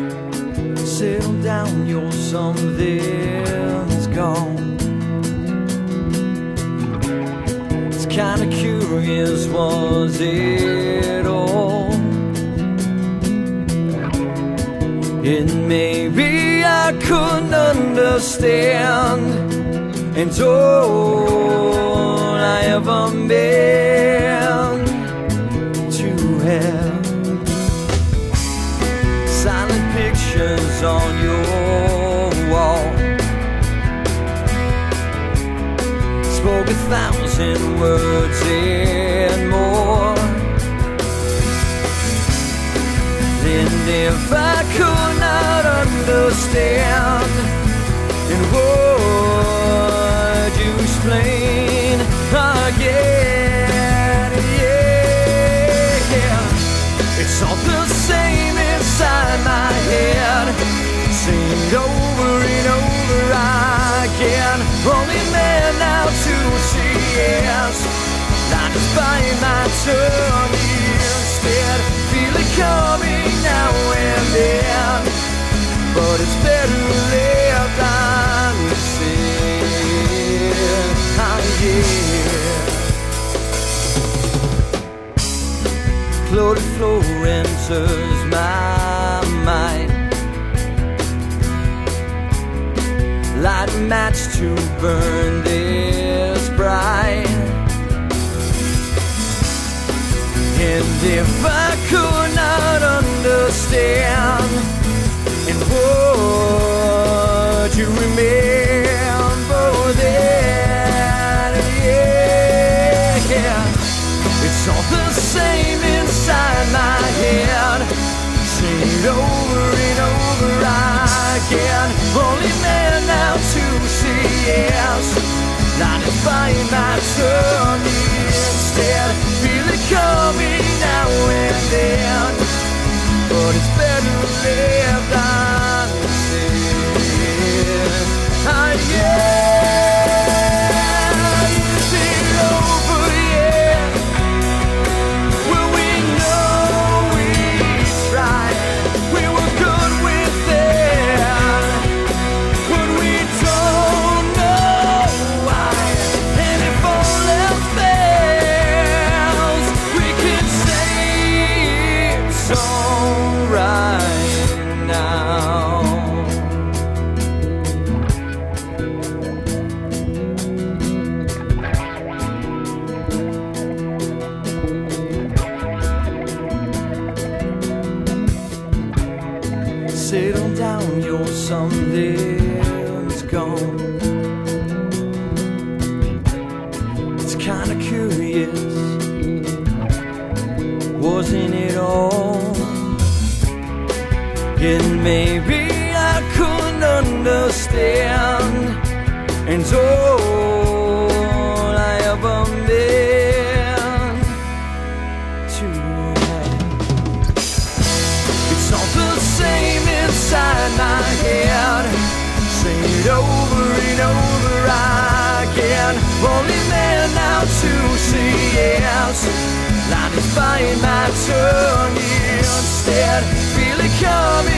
Settle down, you're something's gone. It's kinda curious, was it all? And maybe I couldn't understand, and all I ever meant to have. Silent pictures on your wall, spoke 1,000 words and more. And if I could not understand, and would you explain again? Yeah, it's all the same inside my head, singing over and over again. Only man now to see yes, not just buying my tongue instead. Feel it coming now and then, but it's better left unsaid. Yeah. Clotted floor enters my mind. Light a match to burn this bright. And if I could not understand, and would you remember that? Yeah, it's all the same inside my head, sing it over and over again. Only man now to see yes, not if buying my tongue instead. Feel it coming now and then, but it's better left unsaid. Yeah, is it over yet? Well, we know we tried, we were good with it, but we don't know why. And if all else fails, we can say it's alright now. Settle down, your something's gone. It's kinda curious, wasn't it all? And maybe I couldn't understand, and all I ever meant to have. It's all the same inside my head, say it over and over again. Only man now to see yes, not is buying my tongue instead. Feel it coming